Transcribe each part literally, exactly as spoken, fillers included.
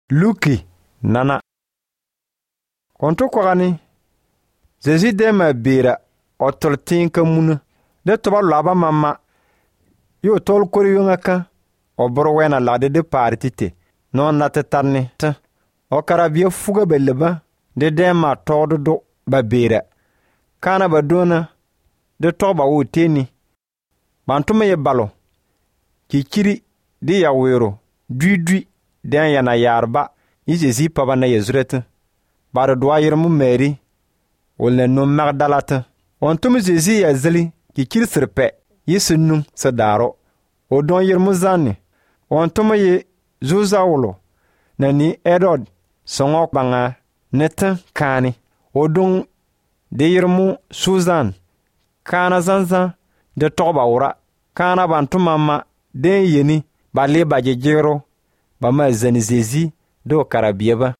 Luki nana. Konto kwagani. Zezi dema bira otoltin kamuna. De toba laba mama. Yo tol kori yungaka. Oboro wena lade de partite. Non nate tarni ta. O karabia fuga beleba. De dema todo do ba bira. Kana ba dona. De toba wuteni. Bantume ye balo. Kikiri di ya wero. Dui dui. Den yana yarba. Izezi paba na yezurete. Bara doa yirmu meri. Olne no magdalata. Ontum zezi ya zili. Kikiri sirpe. Yisunum sadaro. Odon yirmu zani. Ontum ye zuza wolo. Nani Erod. Songok banga. Netan kani. Odon de yirmu Suzan. Kana zanzan. De toba ura. Kana bantumama. Den yeni. Bale bajejero. Bama zani zezi. Do karabieba.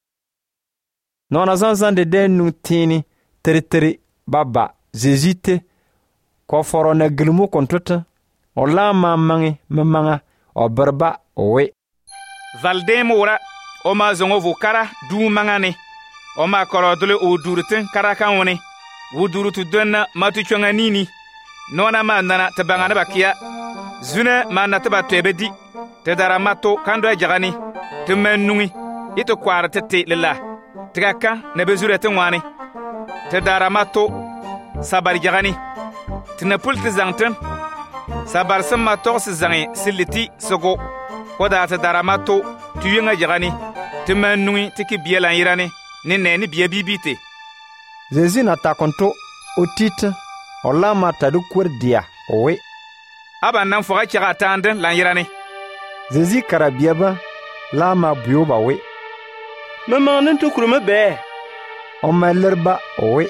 Nona zanzan de den nu tini. Teri teri. Baba. Zezite. Ko foro na gilmu kontuta. O la ma mangi. Mamanga. O berba. Owe. Valdemo ora. O ma zongo vokara. Du mangane. O ma korodole o duruten. Karakan wone. Wudurutu donna matu chonga nini. Nona ma nana tabangana bakia. Zuna ma nataba tebedi. Te dara mato kando e jagani. Te menungi. Ito kwara tete lila. Tigaka ne bezure te ngwani. Te dara mato sabari jagani. Te ne pul te zangten. Sabar sem mato se zangi siliti sogo. Koda te dara mato tuyunga jagani. Te menungi te ki biela irani. Ni neni bia bibite. Zezi na takonto otite. Ola mata du kwerdia. Owe. Aba nan foga kira tanden lan irani. Zezi karabiaba. Lama bioba we. Maman nan to kuruma be. O malerba we.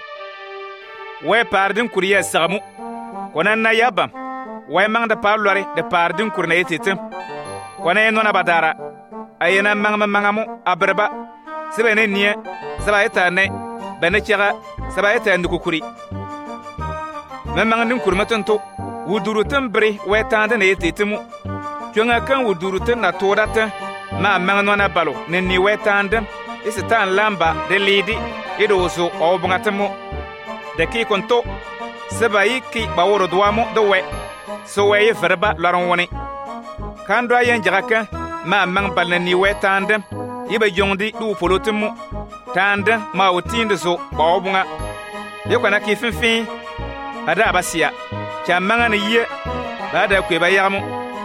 We pardin kuriya sagamu. Konan na yabam. We mang de parlore de pardin kurna yetitim. Kone nona badara. Ayena mang mangamu abreba. Sebene niye. Seba etane. Bene kira. Seba etane kukuri. Memang nin kurma tonto. Wudurutum bre we tande ne yetitimu. Kyonga kan wudurutum na todata. Ma mangano balo ne ni wetandem isi tan lamba de lidi ido so o bungatamo de ki konto sebayi ki baworo duamo do we so we verba laron woni kando ayen jagaka ma mang bal ne ni wetandem yibe jondi du polotumu tande ma wotinde so bawo bunga yekwana ki finfin ada abasia chamanga ne ye ada kweba yamu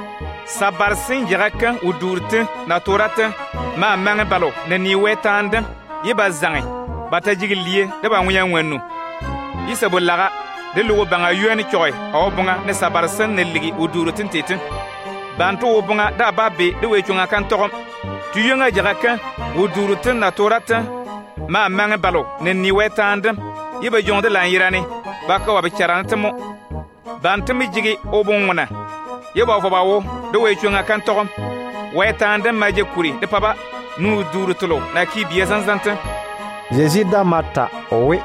Sabar sin jirakan u durte na torata ma mang balo ne ni wetande yiba zangi bata jigiliye de ba nwya nwanu isa bolaga de lugo banga yuani choy o bunga ne sabar sin ne ligi u durte tete banto o bunga da babbe de we chunga kan tokom tu yunga jirakan u durte na torata ma mang balo ne ni wetande yiba jonde la yirani baka wa bicharanatamo bantami jigi o bungona yeba fo bawo do we chunga kan tokom wetande maje kuri de paba nu duru tolo na ki biya zanzanta Jezi da mata owe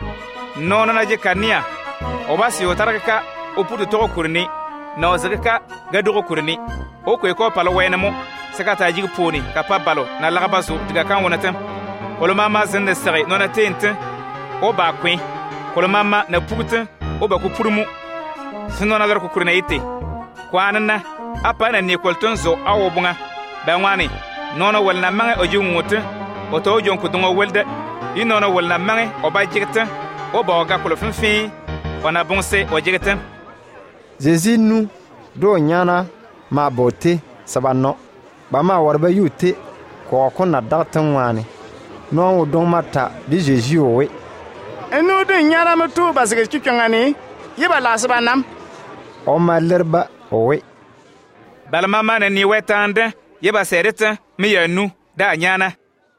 nono na je kania obasi otaraka opudu to kurni na ozaka gadu kurni o ko ko palo wenamo sakata jigi poni kapabalo na lagabaso diga kan wonatam kolo mama zende sare nona tente o ba kwen kolo mama na puguta o ba ku purumu sinona gar ku kurna ite kwanana apana ni kolton zo awo bunga bangwani nono walna mange ojungutu oto jonku dungo welde inono walna mange obajigta oboga kolofin ona bonse ojigta Zezi nu do nyana ma bote sabano bama warba yute ko ko na datan wani no don mata di Jeji owe enu do nyara matu basige kikangani yiba la sabanam o malerba owe balmama na ni wetande yeba sereta mi yanu da nyana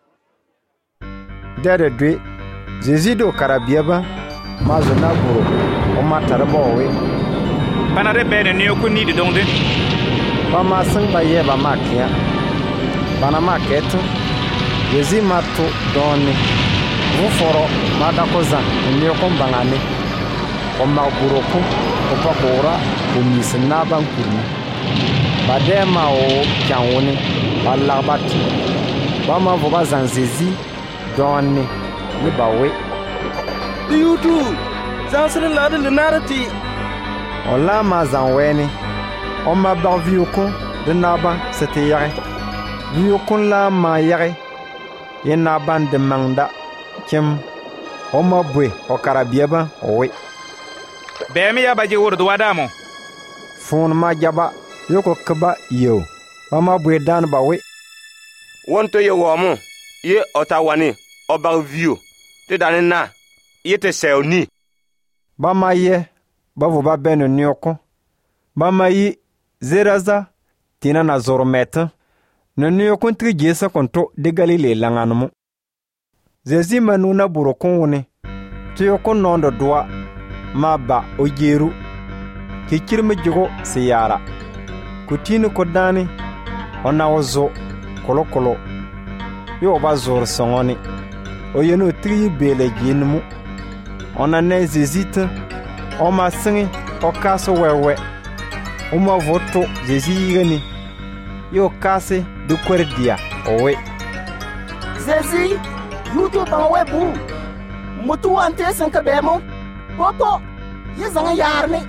dere dwe Zezi do karabiaba mazo na buru o matarba owe panade bene ni ku ni de donde bama sangba yeba makia bana maketo Zezi mato doni vuforo madakoza ni ko bangane o maburoku o pakora o misna bankuni badema o kyanwoni balabati ba ma vo ba zan Zezi donni ni ba we di yutu zan sere la de narati o la ma zan weni o ma ba viu ko de naba c'était yare viu ko la ma yare ye naban de mangda kim o ma bwe o karabieba o we bemi ya baje wurdu wadamo fun ma jaba yoko kaba yo ba ma bwe dan ba we wonto ye womo ye otawani oba view te dani na ye te seoni ba ma ye ba vo ba beno nyoko ba ma yi zeraza tina na zormeta no nyoko tri jesa konto de Galile langanmu Zezi manuna burokone tiyo ko nondo doa ma ba o jeru kikirme jogo siyara kutini ko dani ona ozo kolo kolo yo ba zor songoni o yeno tri bele jinmu ona ne zezita o ma singi o kaso wewe o ma voto Zezi gani yo kase du kwerdia owe Zezi yuto ba webu mutu ante sanka bemo popo ye zanga yarne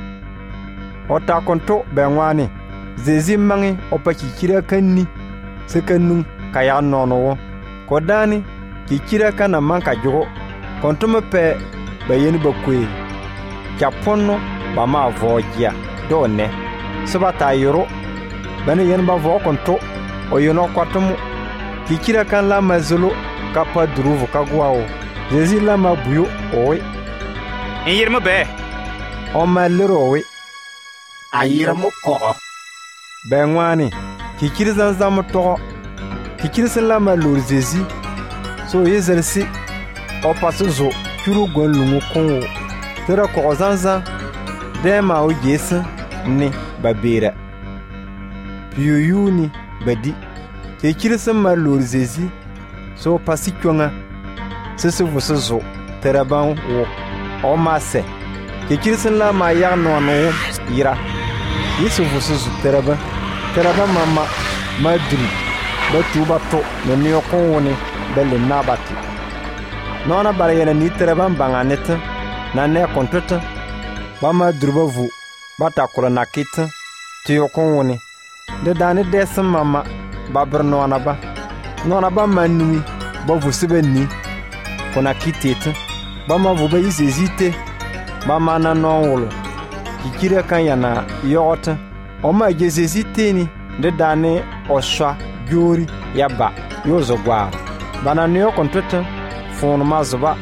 o ta konto benwani Zezi mangi o pa kikira kanni sekanu kaya nono ko dani kikira kana manka jogo konto me pe bayeni bakwe chaponno ba ma vojia done subata yoro bani yen ba vo konto o yono kwatomu kikira kan la mazulu kapa druvu kagwao Zezi la ma buyo owe yirmu be o ma lero owe ayirmu ko benwani kikiri zanzam to kikiri sala ma lor Zezi so yezersi o pasuzo kuru golungu konwo tera ko zanza de ma o jesa ni babira piyuyuni badi kikiri sama lor Zezi so pasi kyonga sese vusuzo tera ban wo o mase kikiri sala ma ya no no ira yesu vusuzo tera ba tera ba mama madri batuba to no ni okoni bele nabati nona barayena ni tera ban banganeta na ne kontota ba madruba vu bata kula nakita ti okoni de dani des mama babr nona ba nona ba manui ba vu sebeni kona kitete ba ma vu ba izezite ba mana nonwolo kikira kan yana yota o ma jezezite ni de dani oswa jori yaba yozo gwa bana ne kontota fon mazuba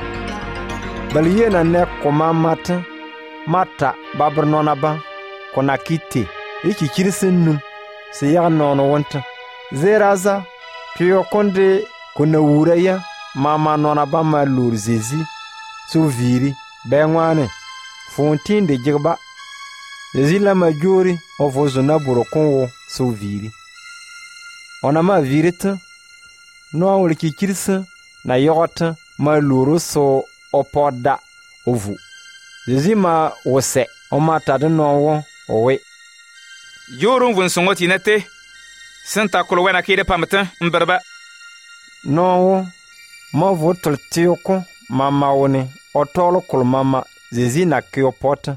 baliyena ne koma mata mata babr nona ba kona kite iki kirsin se ya nono wonta zeraza piyo konde kuna wuraya mama nona ba ma lur Zezi su viri benwane fontin de jigba Zezi la majori o vozo na burokonwo su viri ona ma virita no awol ki kirsa na yota ma luru so opoda ovu Zezi ma wose o mata de no owe yorun vun songoti nete senta kolo wena kide pamta mberba no ma votol tioko mama woni otolo kol mama Zezi na kiopota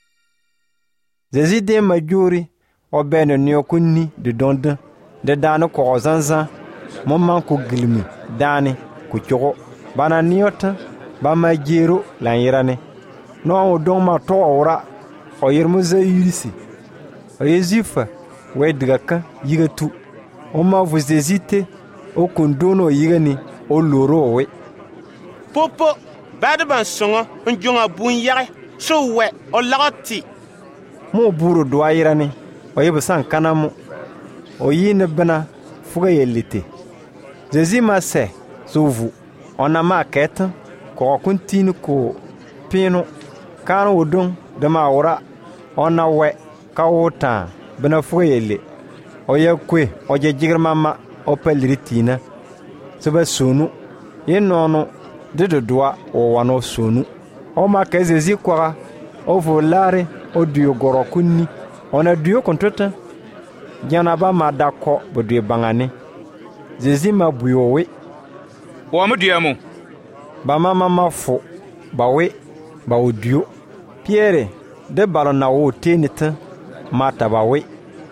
Zezi de majuri o beno nyokunni de donda de dane ko zanza mo man ko gilmi dane ko chogo bana niota ba ma jero lan yirane no o don ma to ora o yirmu zayirisi o yezifa we digaka yigatu o ma vous hésitez o kondono yigani o loro we popo bad ban songo njonga bun yare so we o lagati mo buru do ayirane o yebusan kanamu o yine bana fuga yelite Zezi ma se sovu ona ma keta ko kuntini ko pino kan wodon de ma ora ona we ka wota bana fuga yelle o yakwe o jejigir mama o pelritina seba sonu ye nono de de doa o wano sonu o ma ke Zezi kwara o volare o dio goro kunni ona dio kontota jana ba ma dako bodwe bangane Zezi ma buyo we. Wa mu diamu. Ba mama ma fo. Ba we. Ba odio. Pierre de balon na wo tenita mata ba we.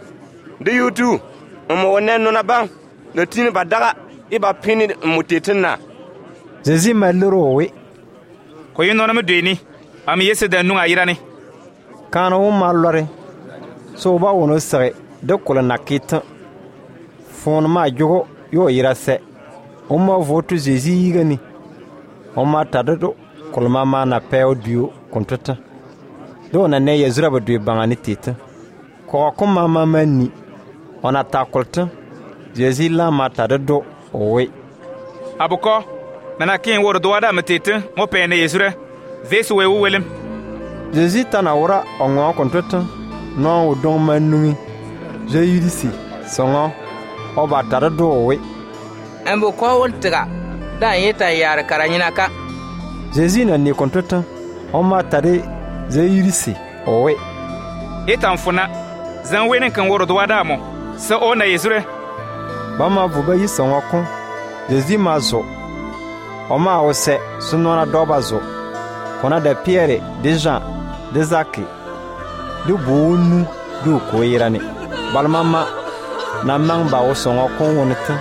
De yutu. Mo wonen no na ban. Le tini ba daga iba pini mutetina. Zezi ma lero we. Ko yino na mu deni. Am yese da nu ayirani. Kana wo ma lore. So ba wono sare de kola nakita. Fon ma jogo yo irase. O ma votu Zezi yigani. O ma tadado kolma ma na peo dio kontata. Do na ne yezura ba du bangani tita. Ko ko mama mani. Ona takolta. Zezi la ma tadado owe. Abuko nana kin wor do wada matete mo pene yezura. Zesu we welem. Zezi tana wora ongo kontata. No o don manui. Je yidisi songo oba tadado owe. Ambo ko wontra da yeta yar karanyina ka. Zezi na ni kontata. Oma tare je yidisi owe. Etan funa zan wenen kan wor do wada mo. Sa ona yezura. Bama vuba yi songo ko. Zezi mazo. Oma ose sunona dobazo. Kona de Pierre, de Jean, de Zaki. Du bounu du koirani. Balmama na mangba o songo ko wonita.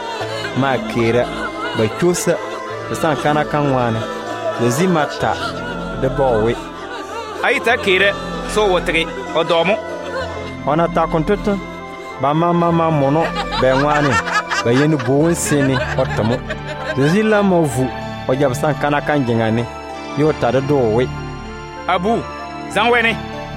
Ma kira ba chosa de san kana kanwane. Zezi mata de bowe. Aita kire so wotre odomo. Ona ta kontota. Ba mama ma mono be ngwane. Ba yenu bowen sene otamo. Zezi la movu o jab san kana kan jingani. Yo tare do we. Abu zan wene.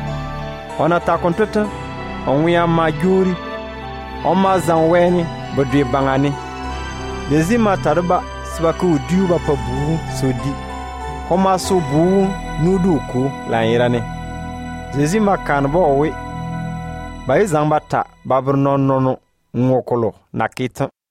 Ona ta kontota. Onwia majuri. Oma zan weni bodwe bangani. Zezi ma tarba sbaku diuba pa bu sodi. Oma so bu nudu ku la irane. Zezi ma kanbo we. Ba izan bata babur non nono ngokolo nakita.